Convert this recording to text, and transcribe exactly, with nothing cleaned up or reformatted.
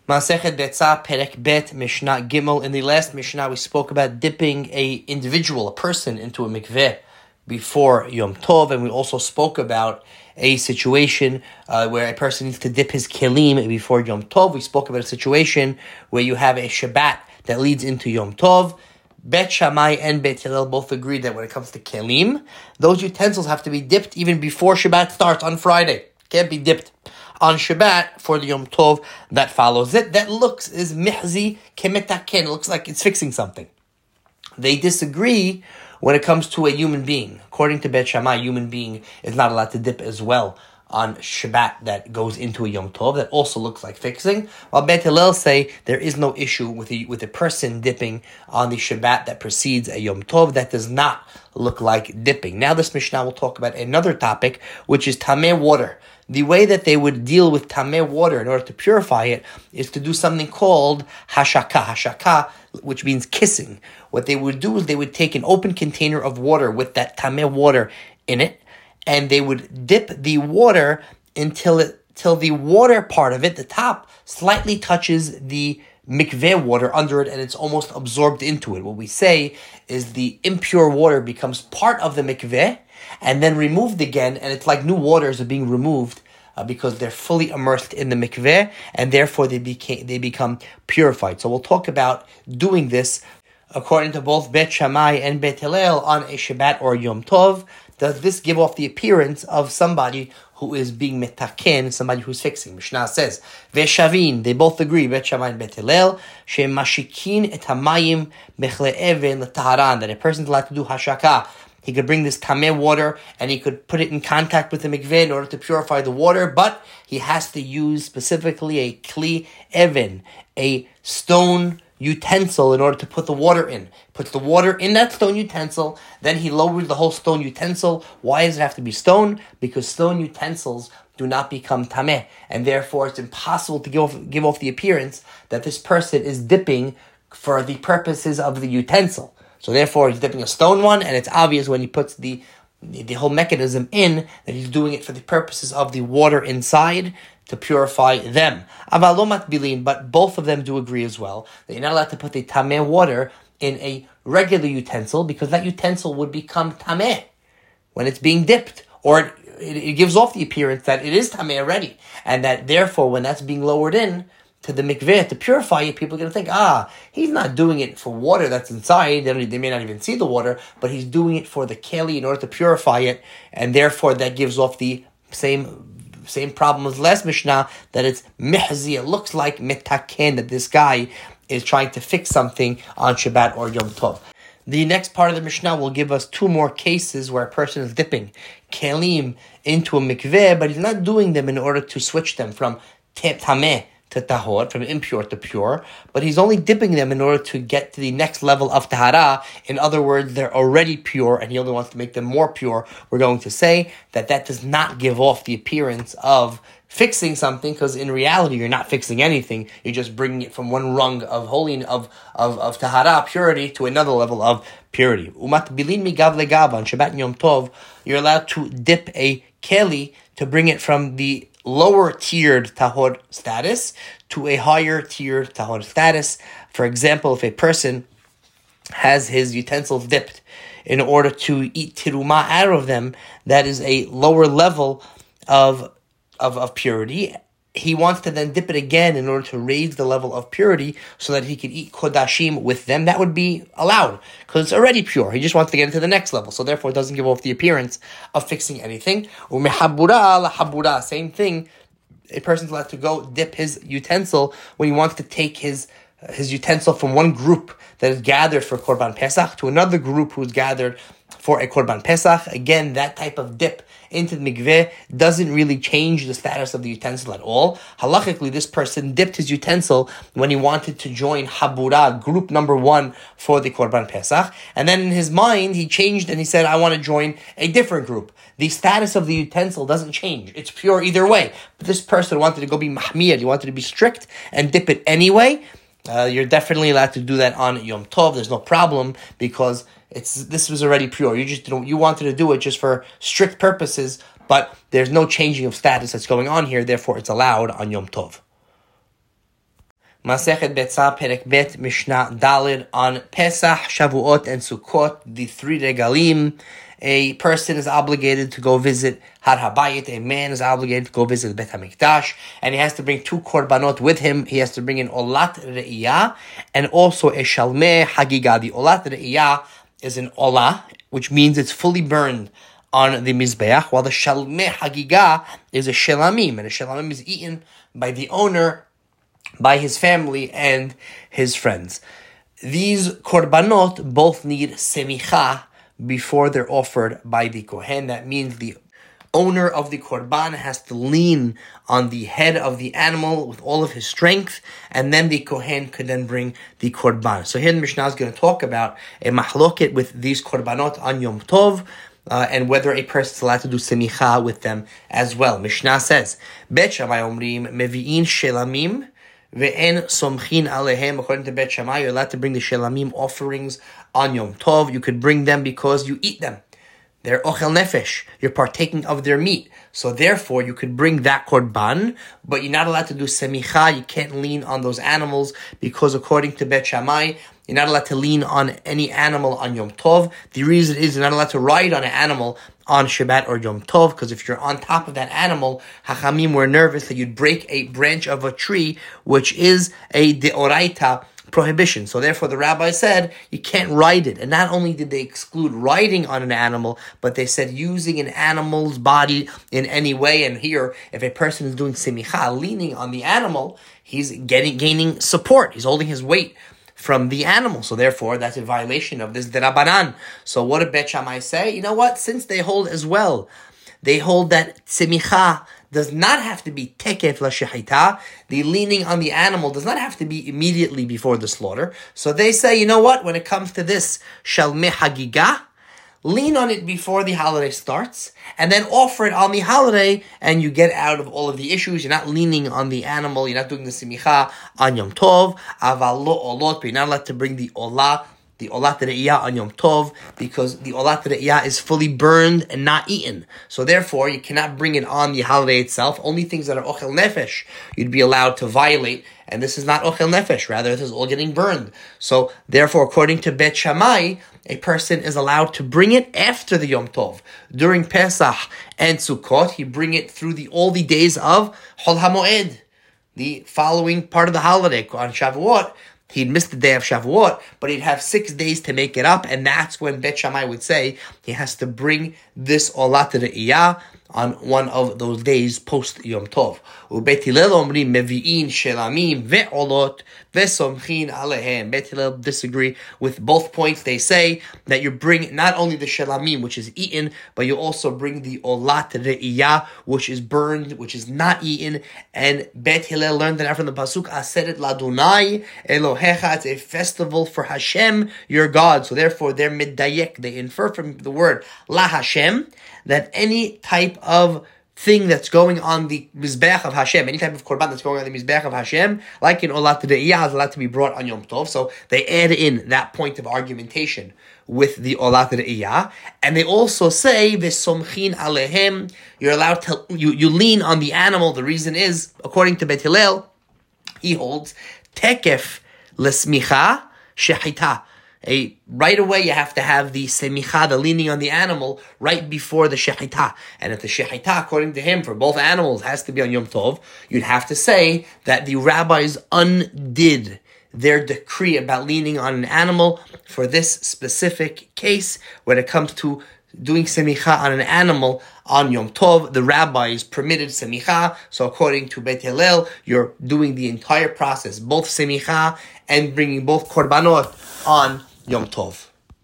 Masechet Betzah, Perek Bet, Mishnah Gimel. In the last Mishnah, we spoke about dipping a individual, a person, into a mikveh before Yom Tov, and we also spoke about a situation uh, where a person needs to dip his kelim before Yom Tov. We spoke about a situation where you have a Shabbat that leads into Yom Tov. Bet Shammai and Bet Hillel both agreed that when it comes to kelim, those utensils have to be dipped even before Shabbat starts on Friday. Can't be dipped on Shabbat for the Yom Tov that follows it. That looks is mihzi kemetaken. It looks like it's fixing something. They disagree when it comes to a human being. According to Bet Shammai, a human being is not allowed to dip as well on Shabbat that goes into a Yom Tov. That also looks like fixing. While Bet Hillel say there is no issue with a, with a person dipping on the Shabbat that precedes a Yom Tov. That does not look like dipping. Now this Mishnah will talk about another topic, which is tameh water. The way that they would deal with tameh water in order to purify it is to do something called hashaka. Hashaka, which means kissing. What they would do is they would take an open container of water with that tameh water in it, and they would dip the water until it, till the water part of it, the top, slightly touches the mikveh water under it, and it's almost absorbed into it. What we say is the impure water becomes part of the mikveh, and then removed again, and it's like new waters are being removed uh, because they're fully immersed in the mikveh, and therefore they became they become purified. So we'll talk about doing this according to both Bet Shammai and Bet Hillel on a Shabbat or Yom Tov. Does this give off the appearance of somebody who is being metaken, somebody who's fixing? Mishnah says, Veshavin, they both agree, Bet Shammai and Bet Hillel, shemashikin et hamayim bechle even l'taharan, that a person's allowed to do hashaka. He could bring this tameh water and he could put it in contact with the mikveh in order to purify the water, but he has to use specifically a kli even, a stone utensil in order to put the water in. Puts the water in that stone utensil, then he lowers the whole stone utensil. Why does it have to be stone? Because stone utensils do not become tameh, and therefore it's impossible to give off, give off the appearance that this person is dipping for the purposes of the utensil. So therefore he's dipping a stone one, and it's obvious when he puts the the whole mechanism in that he's doing it for the purposes of the water inside to purify them. Avalomat bilin, but both of them do agree as well that you're not allowed to put the tameh water in a regular utensil, because that utensil would become tameh when it's being dipped, or it, it, it gives off the appearance that it is tameh already, and that therefore when that's being lowered in to the mikveh to purify it, people are going to think, ah, he's not doing it for water that's inside. They, they may not even see the water, but he's doing it for the keli in order to purify it, and therefore that gives off the same same problem as last Mishnah, that it's mihzi, it looks like metaken, that this guy is trying to fix something on Shabbat or Yom Tov. The next part of the Mishnah will give us two more cases where a person is dipping kelim into a mikveh, but he's not doing them in order to switch them from tameh to tahor, from impure to pure, but he's only dipping them in order to get to the next level of tahara. In other words, they're already pure and he only wants to make them more pure. We're going to say that that does not give off the appearance of fixing something, because in reality you're not fixing anything. You're just bringing it from one rung of holy of of of tahara, purity, to another level of purity. Umat bilin migav legav, on Shabbat and Yom Tov, you're allowed to dip a keli to bring it from the lower tiered tahor status to a higher tiered tahor status. For example, if a person has his utensils dipped in order to eat tiruma out of them, that is a lower level of Of, of purity. He wants to then dip it again in order to raise the level of purity so that he can eat kodashim with them. That would be allowed because it's already pure. He just wants to get into the next level, so therefore it doesn't give off the appearance of fixing anything. Umehabura lahabura, same thing. A person's allowed to go dip his utensil when he wants to take his his utensil from one group that is gathered for Korban Pesach to another group who's gathered for a Korban Pesach. Again, that type of dip into the mikveh doesn't really change the status of the utensil at all. Halachically, this person dipped his utensil when he wanted to join Habura, group number one for the Korban Pesach, and then in his mind he changed and he said, I want to join a different group. The status of the utensil doesn't change. It's pure either way. But this person wanted to go be mahmiyad, he wanted to be strict and dip it anyway. Uh, you're definitely allowed to do that on Yom Tov. There's no problem, because it's this was already pure. You just don't, you wanted to do it just for strict purposes, but there's no changing of status that's going on here. Therefore, it's allowed on Yom Tov. Masechet Betzah, Perek Bet, Mishnah Daled, on Pesach, Shavuot, and Sukkot, the three regalim. A person is obligated to go visit Har HaBayit. A man is obligated to go visit Bet HaMikdash, and he has to bring two korbanot with him. He has to bring an olat re'iyah and also a shalmei hagigah. The olat re'iyah is an olah, which means it's fully burned on the mizbeach, while the shalmei hagigah is a shelamim, and a shelamim is eaten by the owner, by his family and his friends. These korbanot both need semicha before they're offered by the kohen. That means the owner of the korban has to lean on the head of the animal with all of his strength, and then the kohen could then bring the korban. So here the Mishnah is going to talk about a mahloket with these korbanot on Yom Tov, Uh, and whether a person is allowed to do semicha with them as well. Mishnah says, Bet Shammai omrim mevi'in shelamim ve'en somchin alehem. According to Bet Shammai, you're allowed to bring the shelamim offerings on Yom Tov. You could bring them because you eat them. They're ochel nefesh. You're partaking of their meat. So therefore, you could bring that korban, but you're not allowed to do semicha. You can't lean on those animals because according to Bet Shammai, you're not allowed to lean on any animal on Yom Tov. The reason is you're not allowed to ride on an animal on Shabbat or Yom Tov, because if you're on top of that animal, Hachamim were nervous that you'd break a branch of a tree, which is a deoraita prohibition. So therefore the rabbi said you can't ride it. And not only did they exclude riding on an animal, but they said using an animal's body in any way. And here, if a person is doing semicha, leaning on the animal, he's getting gaining support. He's holding his weight from the animal. So therefore, that's a violation of this derabanan. So what did Bet Shammai say? You know what? Since they hold as well, they hold that semicha does not have to be tekef la shechita. The leaning on the animal does not have to be immediately before the slaughter. So they say, you know what? When it comes to this shalmei hagigah, lean on it before the holiday starts, and then offer it on the holiday, and you get out of all of the issues. You're not leaning on the animal, you're not doing the simicha on Yom Tov, aval lo olot, but you're not allowed to bring the olah, the olat re'iyah on Yom Tov, because the olat re'iyah is fully burned and not eaten. So therefore, you cannot bring it on the holiday itself. Only things that are ochel nefesh, you'd be allowed to violate, and this is not ochel nefesh, rather this is all getting burned. So therefore, according to Bet Shammai, a person is allowed to bring it after the Yom Tov. During Pesach and Sukkot, he bring it through the all the days of Chol HaMoed, the following part of the holiday. On Shavuot, he'd miss the day of Shavuot, but he'd have six days to make it up, and that's when Bet Shammai would say he has to bring this olat re'iyah on one of those days post Yom Tov. ובית הלל אומרים מביאים שלמים ועולות וסומכים עליהם. Bet Hillel disagree with both points. They say that you bring not only the shelamim, which is eaten, but you also bring the olat re'iyah, which is burned, which is not eaten. And Bet Hillel learned that from the pasuk Aseret Ladonai Elohecha. It's a festival for Hashem, your God. So therefore, they're middayek. They infer from the word La Hashem that any type of thing that's going on the Mizbeach of Hashem, any type of korban that's going on the Mizbeach of Hashem, like in Olat Re'iyah, is allowed to be brought on Yom Tov. So they add in that point of argumentation with the Olat Re'iyah. And they also say, V'somchin alehem, you're allowed to, you, you lean on the animal. The reason is, according to Bet Hillel, he holds, Tekef lesmicha shechita. A, right away you have to have the semicha, the leaning on the animal, right before the shechita. And if the shechita, according to him, for both animals has to be on Yom Tov, you'd have to say that the rabbis undid their decree about leaning on an animal for this specific case when it comes to doing semicha on an animal on Yom Tov. The rabbis permitted semicha, so according to Bet Hillel, you're doing the entire process, both semicha and bringing both korbanot on Yom Tov.